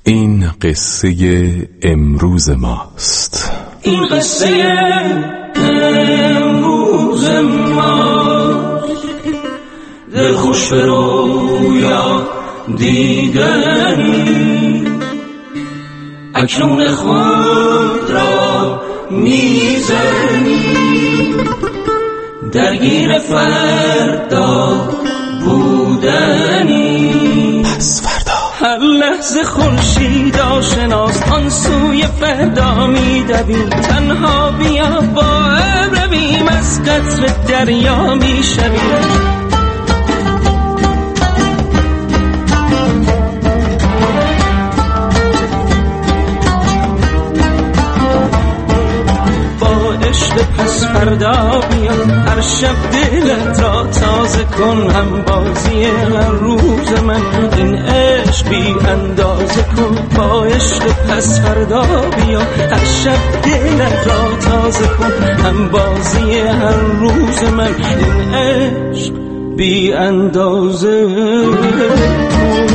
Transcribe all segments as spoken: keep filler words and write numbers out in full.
این قصه امروز ماست. این قصه امروز ماست. دل خوش به رویا دیدنی، اکنون خود را میزنی، درگیر فردا بودنی. پس فردا هر لحظه خورشید آشناست، آن سوی فردا میدویم. تنها بیا با ابر رویم، از قطر دریا میشویم. پس فردا بیا، هر شب دلت را تازه کن. هم بازی هر روز من، این عشق بی اندازه کن. با عشق پس فردا بیا، هر شب دلت را تازه کن. هم بازی هر روز من، این عشق بی اندازه کن.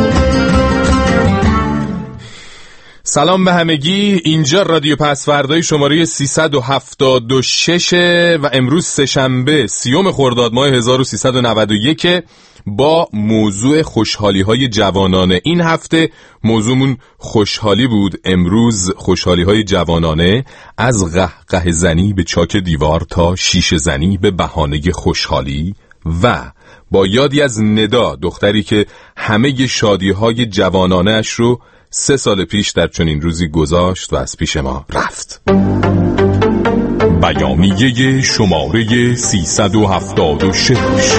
سلام به همگی، اینجا رادیو پسفردای شماره سیصد و هفتاد و شش و امروز سه‌شنبه سیوم خرداد ماه هزار و سیصد و نود و یک با موضوع خوشحالی های جوانانه. این هفته موضوعمون خوشحالی بود. امروز خوشحالی های جوانانه، از قهقه زنی به چاک دیوار تا شیشه زنی به بهانه خوشحالی، و با یادی از ندا، دختری که همه شادی های جوانانه اش رو سه سال پیش در چنین روزی گذاشت و از پیش ما رفت. بیانیه شماره سیصد و هفتاد و شش.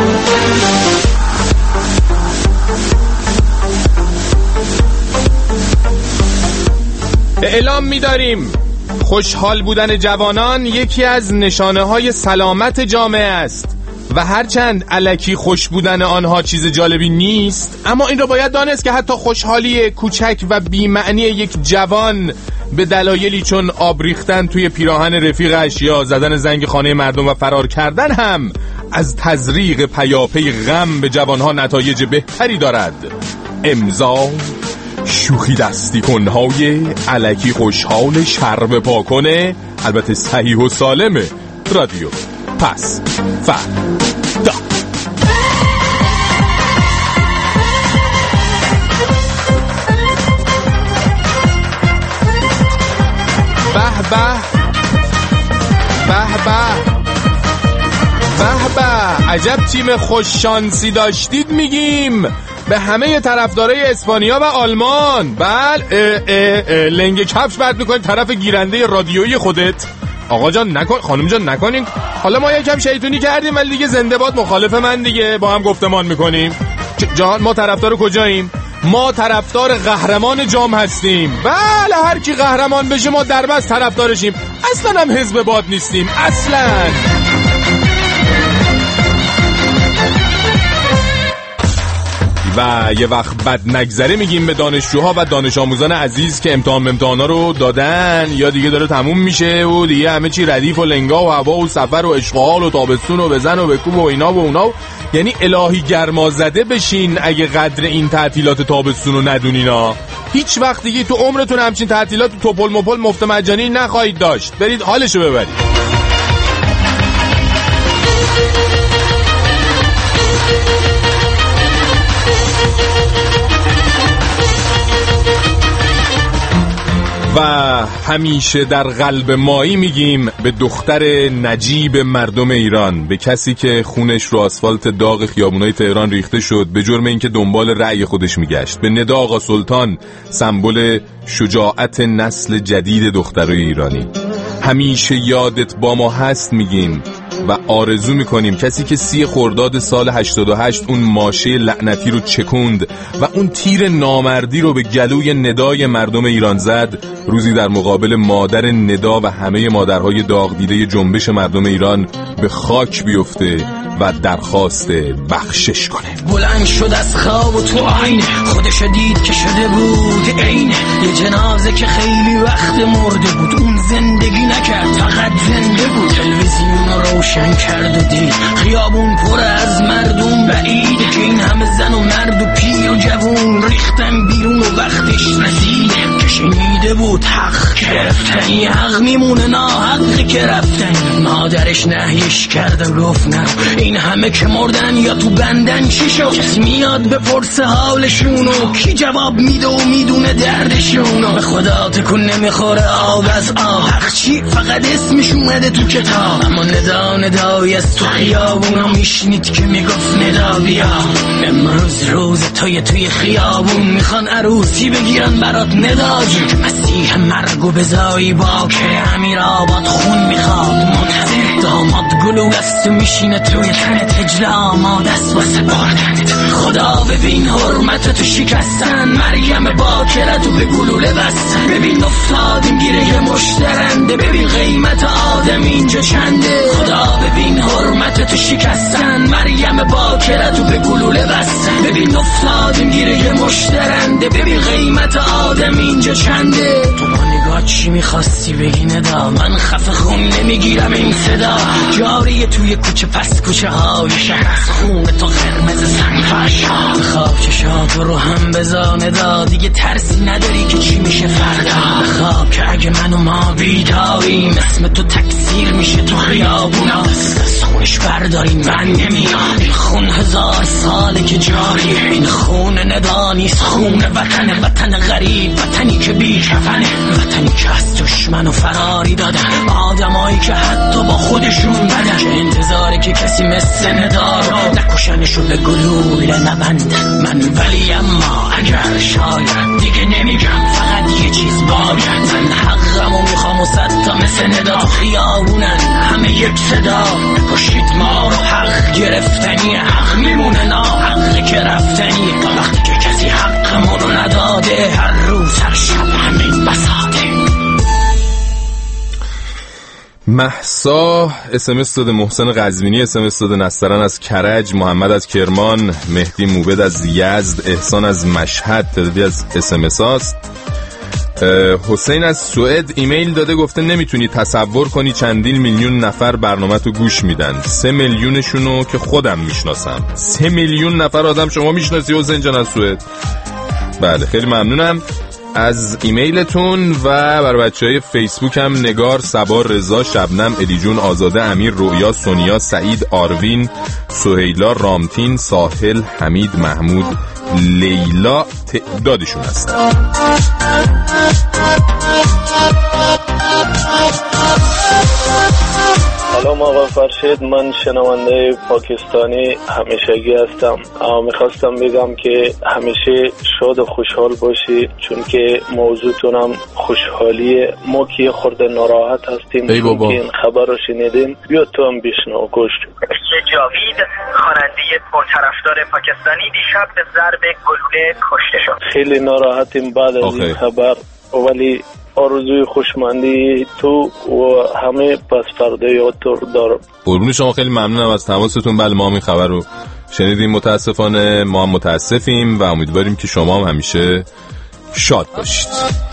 اعلام می‌داریم خوشحال بودن جوانان یکی از نشانه های سلامت جامعه است و هرچند الکی خوش بودن آنها چیز جالبی نیست، اما این را باید دانست که حتی خوشحالی کوچک و بی‌معنی یک جوان به دلایلی چون آب ریختن توی پیراهن رفیقش یا زدن زنگ خانه مردم و فرار کردن هم از تزریق پیاپی غم به جوانها نتایج بهتری دارد. امضا شوخی دستی کنهای الکی خوشحال شرب پاکنه، البته صحیح و سالمه، رادیو پس فردا. به به به به به به، عجب تیم خوش شانسی داشتید میگیم به همه طرفدارای اسپانیا و آلمان. بله، لنگ کفش برد میکنید طرف گیرنده رادیویی خودت. آقا جان نکن، خانم جان نکنین. حالا ما یکم شیطونی کردیم ولی دیگه زنده باد مخالف من دیگه، با هم گفتمان میکنیم. جان ما طرفدار کجاییم؟ ما طرفدار قهرمان جام هستیم. بله، هر کی قهرمان بشه ما دربست طرفدارشیم. اصلا هم حزب باد نیستیم اصلا. و یه وقت بد نگذره میگیم به دانشجوها و دانش آموزان عزیز که امتحان امتحانا رو دادن یا دیگه داره تموم میشه و دیگه همه چی ردیف و لنگا و هوا و سفر و اشغال و تابستون و بزن و بکوب و اینا و اونا و... یعنی الهی گرما زده بشین اگه قدر این تعطیلات تابستون رو ندونینا. هیچ وقت دیگه تو عمرتون همچین تعطیلات توپل مپل مفت مجانی نخواهید داشت. برید حالشو ببرید. و همیشه در قلب مایی میگیم به دختر نجیب مردم ایران، به کسی که خونش رو آسفالت داغ خیابونای تهران ریخته شد به جرم اینکه دنبال رأی خودش میگشت، به ندا آقا سلطان، سمبل شجاعت نسل جدید دخترای ایرانی. همیشه یادت با ما هست میگیم و آرزو میکنیم کسی که سی خرداد سال هشتاد و هشت اون ماشه لعنتی رو چکوند و اون تیر نامردی رو به گلوی ندای مردم ایران زد، روزی در مقابل مادر ندا و همه مادرهای داغ دیده جنبش مردم ایران به خاک بیفته و درخواست بخشش کنه. بلند شد از خواب و تو آین خودش دید که شده بود عین یه جنازه که خیلی وقت مرده بود. اون زندگی نکرد، فقط زنده بود. تلویزیون رو روشن کرد و دید خیابون پر از مردم، بعیده که این همه زن و مرد و پیر و جوون ریختن بیرون و وقتش رسید بود حق گرفتنی، حق میمونه ناحقی که رفتنی. مادرش نهیش کرد و گفت نه این همه که مردن یا تو بندن چی شد. کسی میاد بپرسه حالشونو، کی جواب میده و میدونه دردشونو. به خدا تکون نمیخوره آب از آب، حق چی فقط اسمش اومده تو کتاب. اما ندا ندایی از تو خیابونا میشنید که میگفت ندا بیا. امروز روز توی توی خیابون میخوان عروسی بگیرن برات ندا جون. که مسیح مرگو بزایی با که امیر آباد خون میخواد منتظر. داماد گلو دست میشینه توی تنت هجله آماد است واسه بردنت. خدا ببین حرمتتو شکستن، مریم باکرتو به گلوله بستن. ببین افتادیم گیره یه مشترنده، ببین قیمت آدم اینجا چنده. خدا ببین حرمتتو شکستن، مریم باکرتو به گلوله بستن. ببین افتادیم گیره یه مشترنده، ببین قیمت آدم اینجا چنده. تو با نگاه چی میخواستی بگی ندا؟ من خفه خون نمیگیرم این صدا. جاری توی کوچه پس کوچه های شهر از خون تو قرمز سنگ فرش. خواب چشاتو رو هم بزانه دا، دیگه ترسی نداری که چی میشه فردا. خواب که اگه من و ما بیداریم اسم تو تکثیر میشه تو خیابونا. از خونش برداریم من نمیاد، این خون هزار ساله که جاری. این خون ندانیست، خون وطن، وطن غریب، وطنی که بی کفنه، وطنی که از دشمن و فراری دادن. آدمایی که حتی با خودشون بدن، که انتظاره که کسی مثل ندارو نکشنشو به گلوله نبندن. من ولی اما اگر شاید دیگه نمیگم، فقط یه چیز باید. من حقمو میخوام و صد تا مثل ندا تو خیابونن همه یک صدا. نکشید ما رو، حق گرفتنی، حق میمونه ناحقی که رفتنی. تا وقتی که کسی حقمو رو نداده، هر روز هر شب همین بساده. مهسا اسمس داده، محسن قزوینی اسمس داده، نسترن از کرج، محمد از کرمان، مهدی موبد از یزد، احسان از مشهد. تعدادی از اسمس هاست. حسین از سوئد ایمیل داده، گفته نمیتونی تصور کنی چندین میلیون نفر برنامه تو گوش میدن. سه میلیونشونو که خودم میشناسم. سه میلیون نفر آدم شما میشناسی حسین جان از سوئد؟ بله خیلی ممنونم از ایمیلتون. و برای بچهای فیسبوک هم نگار، صبا، رضا، شبنم، ادیجون، آزاده، امیر، رویا، سونیا، سعید، آروین، سهیلا، رامتین، ساحل، حمید، محمود، لیلا تعدادشون هست. سلام آقا فرشید، من شنونده پاکستانی همیشگی هستم. میخواستم بگم که همیشه شاد و خوشحال باشی، چون که موضوعتونم خوشحالیه. ما که خورده ناراحت هستیم ای بابا. که این خبر رو شنیدیم. بیا تو هم بشنو گوش. جاوید خواننده پرطرفدار پاکستانی دیشب به ضرب گلوله کشته شد. خیلی ناراحتیم بعد از این خبر، ولی آرزوی خوشمندی تو و همه پس فردا یادتور دارم. قربون شما، خیلی ممنونم از تماستون. بله ما هم این خبر رو شنیدیم، متاسفانه ما هم متاسفیم و امیدواریم که شما هم همیشه شاد باشید.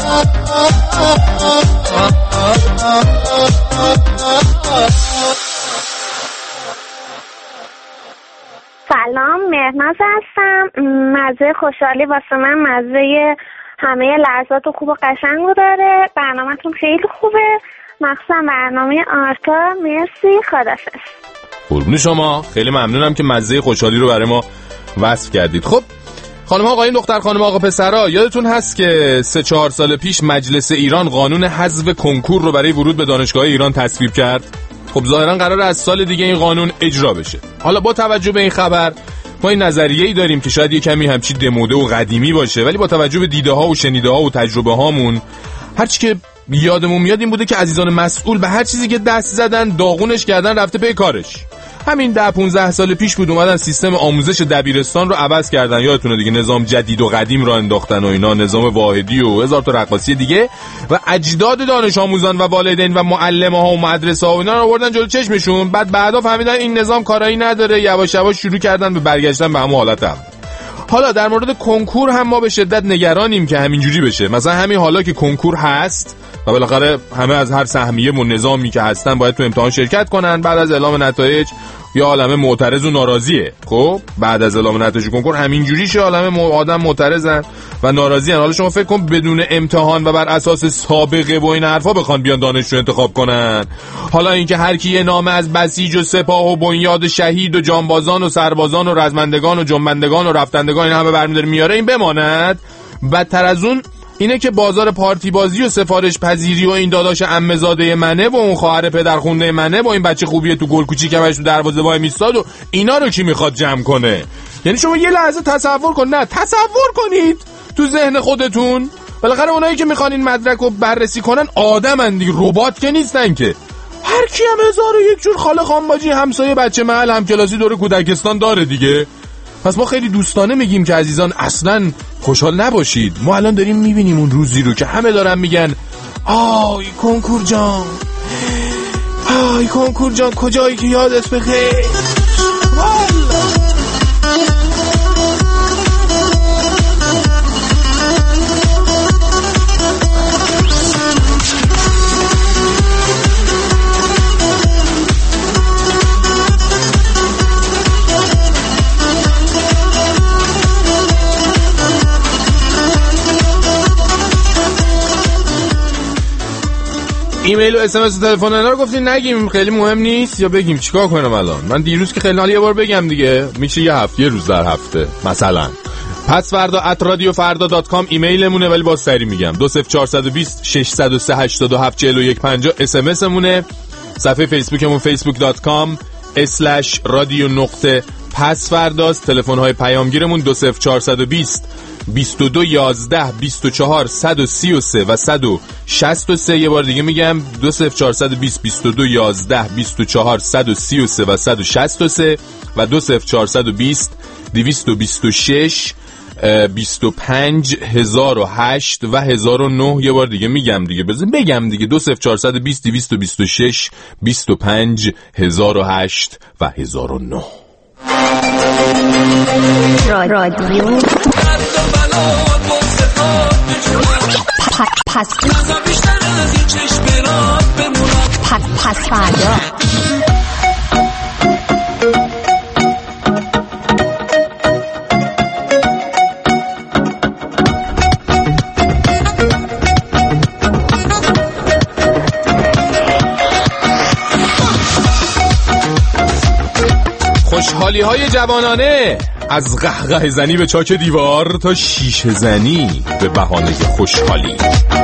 سلام، مهناز هستم. مزه خوشحالی واسه من مزه همه لحظات خوب و قشنگ رو داره. برنامه‌تون خیلی خوبه، مخصوصا برنامه آرتا. مرسی، خداحافظ. قربون شما، خیلی ممنونم که مزه خوشحالی رو برای ما وصف کردید. خب خانم ها، آقایون، دختر خانم آقا پسرا، یادتون هست که سه چهار سال پیش مجلس ایران قانون حذف کنکور رو برای ورود به دانشگاه ایران تصویب کرد؟ خب ظاهرا قراره از سال دیگه این قانون اجرا بشه. حالا با توجه به این خبر ما این نظریه‌ای داریم که شاید یه کمی همچی دموده و قدیمی باشه، ولی با توجه به دیده ها و شنیده ها و تجربه هامون هرچی که یادمون میاد این بوده که عزیزان مسئول به هر چیزی که دست زدن داغونش کردن رفته پی کارش. همین ده پونزده سال پیش بود اومدن سیستم آموزش دبیرستان رو عوض کردن، یادتونه دیگه، نظام جدید و قدیم را انداختن و اینا، نظام واحدی و هزار تا رقاصی دیگه، و اجداد دانش آموزان و والدین و معلم ها و مدرسه ها و اینا رو آوردن جلو چشمشون. بعد بعدا فهمیدن این نظام کارایی نداره، یواش یواش شروع کردن به برگشتن به همون حالت هم. حالا در مورد کنکور هم ما به شدت نگرانیم که همینجوری بشه. مثلا همین حالا که کنکور هست و بالاخره همه از هر سهمیه و نظامی که هستن باید تو امتحان شرکت کنن. بعد از اعلام نتایج یا عالمه معترض و ناراضیه. خب بعد از اعلام نتایج کنکور همینجوری شه، عالمه آدم معترضن و ناراضیان. حالا شما فکر کن بدون امتحان و بر اساس سابقه و این حرفا بخوان بیان دانشجو انتخاب کنن. حالا اینکه هر کی یه نامه از بسیج و سپاه و بنیاد شهید و جانبازان و سربازان و رزمندگان و جنبندگان و رفتندگان این همه برمی‌داره میاره این بماند. بدتر از اون اینه که بازار پارتی بازی و سفارش پذیری و این داداش عمه‌زاده منه و اون خواهر پدرخونده منه با این بچه خوبیه تو گل کوچیکش تو دروازه وای میستاد و اینا رو کی میخواد جمع کنه؟ یعنی شما یه لحظه تصور کن، نه تصور کنید تو ذهن خودتون بالاخره اونایی که میخوان این مدرک رو بررسی کنن آدمن دیگه، ربات که نیستن که. هر کی هم هزار و یک جور خاله خانباجی همسایه بچه محل همکلاسی دور کودکستان داره دیگه. پس ما خیلی دوستانه میگیم که عزیزان اصلاً خوشحال نباشید. ما الان داریم میبینیم اون روزی رو که همه دارن میگن آی کنکور جان، آی کنکور جان کجایی که یادت بخیر. والله ایمیل و اس ام اس و تلفن اینا رو گفتین نگیم، خیلی مهم نیست یا بگیم چیکار کنم الان؟ من دیروز که خیلی حالا یه بار بگم دیگه، میشه یه هفته، یه روز در هفته مثلا. پس فردا ات رادیو فردا دات کام ایمیلمونه، ولی باز سری میگم دو صفر چهار دو صفر شش صفر سه هشت دو هفت چهار یک پنجاه. اس ام اس مونه. صفحه فیسبوکمون فیسبوک دات کام اسلش رادیو نقطه پس فرداست. تلفن های پیامگیرمون دو صفر چهار دو صفر بیست و دو یازده بیست و چهار صد و سی و سه و صد و شصت و سه. یه بار دیگه میگم دو صفر چهار دو صفر بیست و دو یازده بیست و چهار صد و سی و سه و صد و شصت و سه و دو صفر چهار دو صفر دویست و بیست و شش بیست و پنج هزار و هشت و هزار و نه. یه بار دیگه میگم دیگه بزن بگم دیگه دو صفر چهار دو صفر دویست و بیست و شش بیست و پنج هزار و هشت و هزار و نه. رادیو پس پس فردا. خوشحالی های جوانانه، از قهقه زنی به چاک دیوار تا شیشه زنی به بهانه خوشحالی.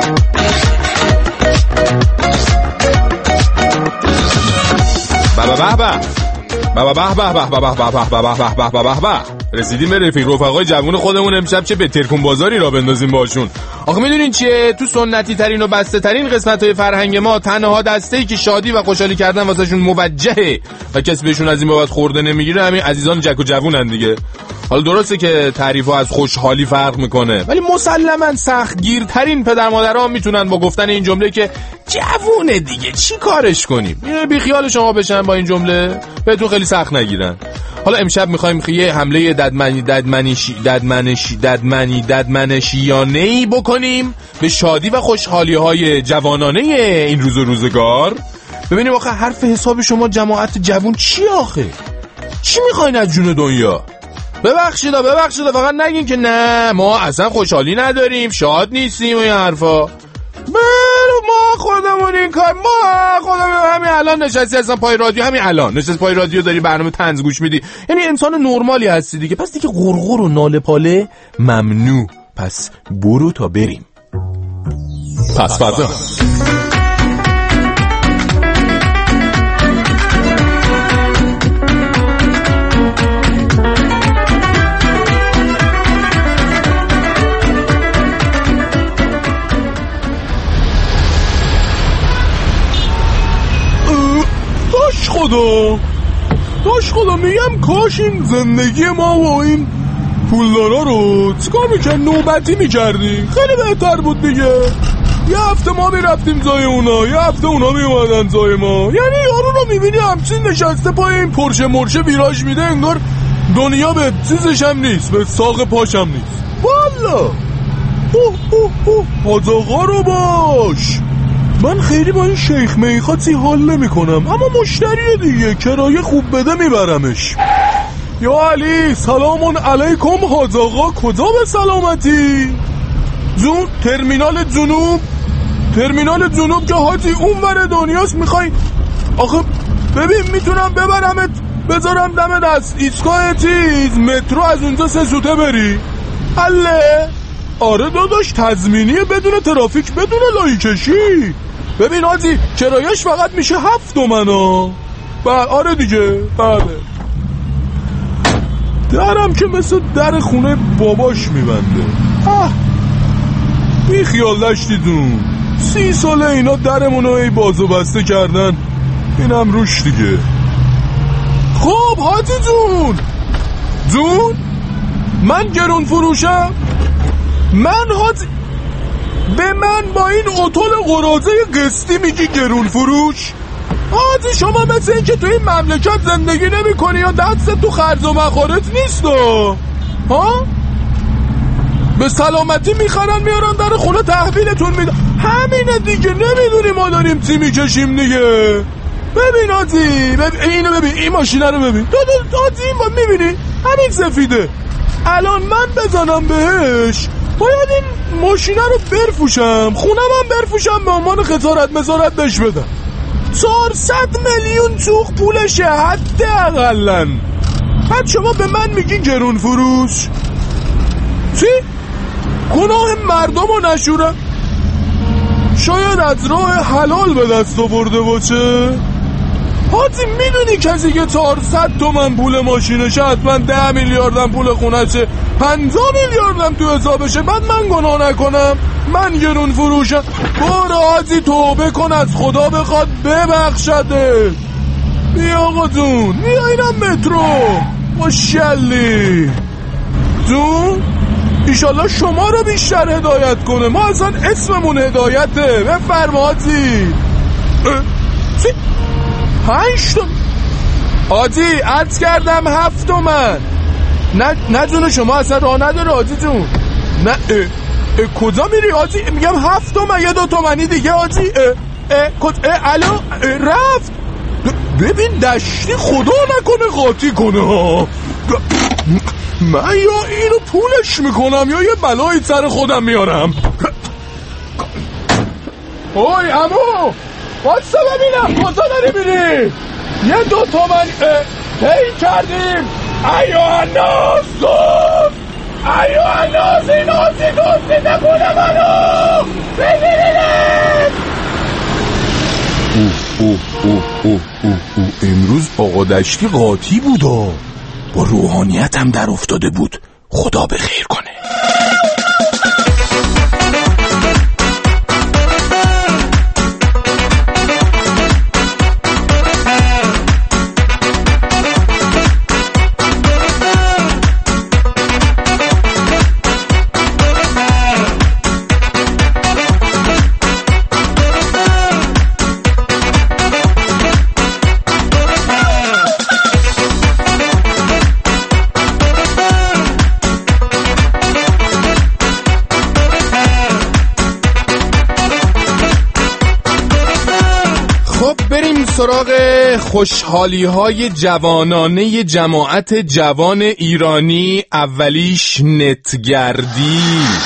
بابا بابا بابا بابا بابا بابا بابا بابا بابا رسیدیم به رفیق رفقای جوون خودمون. امشب چه بترکون بازاری را بندازیم باشون. آخه میدونین چیه؟ تو سنتی ترین و بسته ترین قسمت های فرهنگ ما تنها دسته‌ای که شادی و خوشحالی کردن واسهشون موجهه و کسی بهشون از این بابت خورده نمیگیره همین عزیزان جک و جوونن دیگه. حالا درسته که تعریف‌ها از خوشحالی فرق میکنه، ولی مسلماً سختگیرترین پدر مادرها میتونن با گفتن این جمله که جوونه دیگه چی کارش کنیم یه بی خیال شما بشن با این جمله بهتون خیلی سخت نگیرن. حالا امشب میخوایم یه حمله ددمنی ددمنشی ددمنشی ددمنی ددمنشیانه‌ای بکنیم به شادی و خوشحالی‌های جوانانه این روز و روزگار. ببینیم آخه حرف حساب شما جماعت جوون چی آخه؟ چی میخواین از جون دنیا؟ ببخشید ببخشید فقط نگین که نه ما اصلا خوشحالی نداریم، شاد نیستیم و این حرفا. ما خودمون این کار ما خودمون همین الان نشستی اصلا پای رادیو، همین الان نشستی پای رادیو داری برنامه طنز گوش میدی، یعنی انسان نرمالی هستی دیگه. پس دیگه غرغر و ناله پاله ممنوع. پس برو تا بریم. پس فردا خدا داش خدا میگم کاش این زندگی ما و این پولدارا رو چیکار میکرد نوبتی میکردیم، خیلی بهتر بود دیگه. یه هفته ما میرفتیم زای اونا، یه هفته اونا میومدن زای ما. یعنی یارو رو میبینی همچین نشسته پای این پرشه مرشه ویراژ میده، انگار دنیا به چیزش هم نیست، به ساق پاش هم نیست. والا اوه اوه اوه حاج آقا رو باش من خیلی با این شیخ میخاتی حال نمی کنم، اما مشتریه دیگه، کرایه خوب بده میبرمش. یا علی سلامون علیکم حاج آقا، کجا به سلامتی؟ زون ترمینال جنوب، ترمینال جنوب که حاجی اون ور دنیاست. میخوای آخه ببین میتونم ببرمت بذارم دم دست ایستگاه چیز مترو، از اونجا سه سوته بری. حله؟ آره داداش تضمینیه، بدون ترافیک بدون لایی کشی. ببین حاجی کرایش فقط میشه هفت تومنا. بله آره دیگه بله. درم که مثل در خونه باباش میبنده. آه بی خیال داشتیدون، سی ساله اینا درمونو ای باز و بسته کردن، اینم روش دیگه. خب حاجی جون جون من گرون فروشم؟ من حاجی به من با این اتول قراضه قسطی میگی گرون فروش؟ حاجی شما مثل این که تو این مملکت زندگی نمی کنی یا دست تو خرج و مخارج نیست ها؟ به سلامتی میخرن میارن در خونه تحویلتون میدن، همینه دیگه. نمیدونی ما داریم چی میکشیم دیگه. ببین حاجی ببین اینو ببین، این ماشینه رو ببین، دو دو حاجی این میبینی همین سفیده. الان من بزنم بهش باید این ماشینه رو برفوشم، خونم هم برفوشم، به عنوان خسارت مزارت بهش بدم. چهارصد میلیون سوخ پولشه حداقل. بعد شما به من میگین گرون فروش؟ چی؟ گناه مردم رو نشورم؟ شاید از راه حلال به دست آورده باشه. حاجی میدونی کسی که چهارصد تومن پول ماشینشه حتما ده میلیاردم پول خونشه، پنجاه میلیاردم تو حسابشه، بعد من گناه نکنم؟ من گرون فروشم؟ برو حاجی توبه کن، از خدا بخواد ببخشده. بیا آقا جون بیا، اینم مترو ماشالله جون. ایشالله شما رو بیشتر هدایت کنه، ما اصلا اسممون هدایته. بفرما حاجی. چی؟ پنج تومن حاجی عرض کردم هفت تومن. نه نه جون شما اصلا راه نداره حاجی جون. نه اه اه کجا میری حاجی؟ میگم هفت تومن یه دو تومنی دیگه حاجی. اه اه کج اه الو اه رفت. ببین دشتی خدا نکنه قاطی کنه ها. من یا اینو پولش میکنم یا یه بلایی سر خودم میارم. اوی عمو واسه ببینم کجا داری میری؟ یه دو تومن پی کردیم. ایو الناس دوست، ایو الناس این آسی دوستی نپول منو بگیرینه. اوه اوه اوه اوه اوه اوه امروز آقا دشتی قاطی بودا، با روحانیت هم در افتاده بود. خدا به خیر کنه. سراغ خوشحالی های جوانانه جماعت جوان ایرانی، اولیش نتگردی.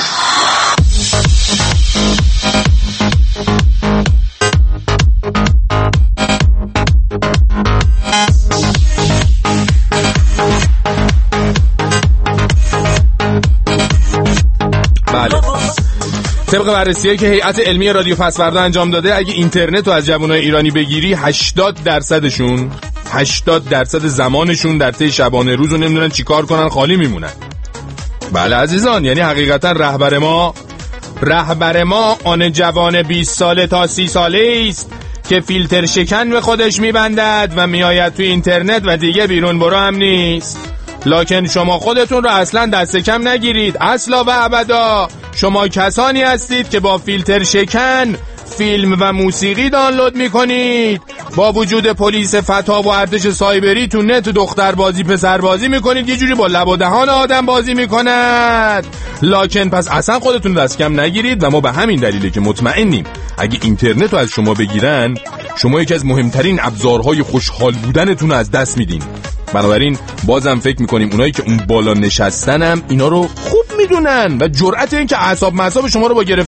بله طبق بررسی‌هایی که هیئت علمی رادیو پسوردا انجام داده، اگه اینترنت رو از جوانای ایرانی بگیری هشتاد درصدشون هشتاد درصد زمانشون در طی شبانه روز رو نمیدونن چیکار کنن، خالی میمونن. بله عزیزان، یعنی حقیقتا رهبر ما رهبر ما آن جوان بیست ساله تا سی ساله است که فیلتر شکن به خودش میبندد و میآید تو اینترنت و دیگه بیرون برو هم نیست. لکن شما خودتون رو اصلا دست کم نگیرید، اصلا و ابدا. شما کسانی هستید که با فیلتر شکن فیلم و موسیقی دانلود میکنید، با وجود پلیس فتا و ارتش سایبری تو نت دختر بازی پسر بازی میکنید، یه جوری با لب و دهان آدم بازی میکند. لاکن پس اصلا خودتون دست کم نگیرید و ما به همین دلیله که مطمئنیم اگه اینترنت رو از شما بگیرن، شما یکی از مهمترین ابزارهای خوشحال بودنتون رو از دست میدین. بنابراین بازم فکر میکنیم اونایی که اون بالا نشستنم اینا رو خوب میدونن و جرأت این که اعصاب معصاب شما رو با گرفتن